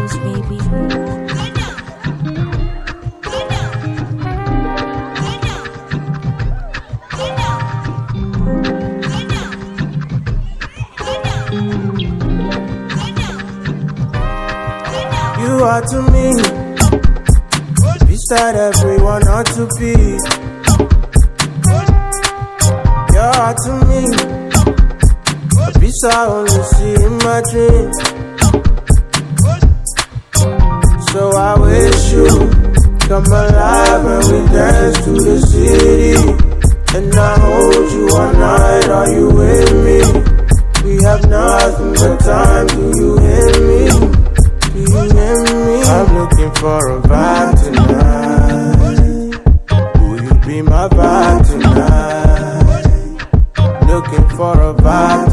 Vibes, baby. You are to me, beside everyone ought to be. You are to me, a piece I only see in my dreams. So I wish you come alive and we dance to the city. And I hold you all night, are you with me? We have nothing but time, do you hear me? Do you hear me? I'm looking for a vibe tonight. Will you be my vibe tonight? Looking for a vibe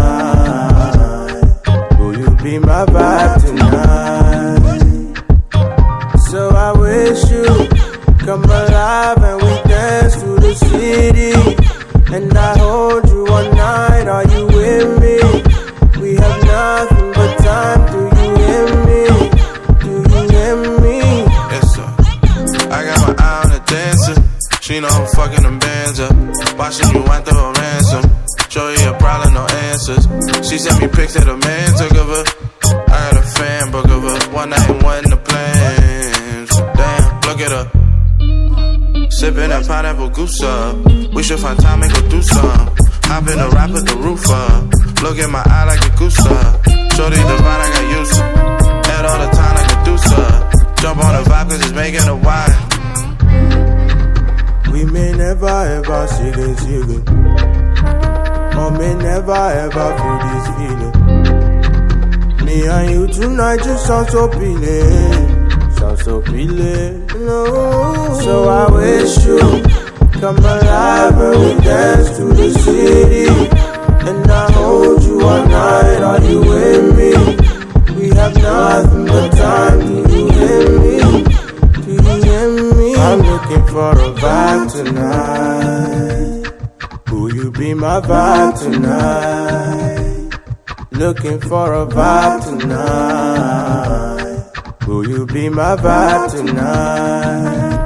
tonight. Will you be my vibe tonight? So I wish you come alive and we dance to the city. And I hold you all night, are you with me? We have nothing but time, do you hear me? Do you hear me? Yes sir, I got my eye on the dancer. She know I'm fucking them bands up. Watching you want the ransom. Show you a problem, no answers. She sent me pics that a man took of her. I got a fan book of her. One night and wasn't the plans. Damn, look at her. Sippin' that pineapple goose up. We should find time and go do some. Hop in the rap, put the roof up. Look in my eye like a goose up. Shorty divine, I got used to. Head all the time like a deuce up. Jump on the vibe cause it's making a wine. We may never ever see this feeling, or may never ever feel this feeling. Me and you tonight just sound so appealing. Sound so appealing, no. So I wish you come alive and we dance to the city. And I hold you all night, are you with me? We have nothing but time, do you hear me? Do you hear me? I'm looking for a vibe tonight. Will you be my vibe tonight? Looking for a vibe tonight. Will you be my vibe tonight?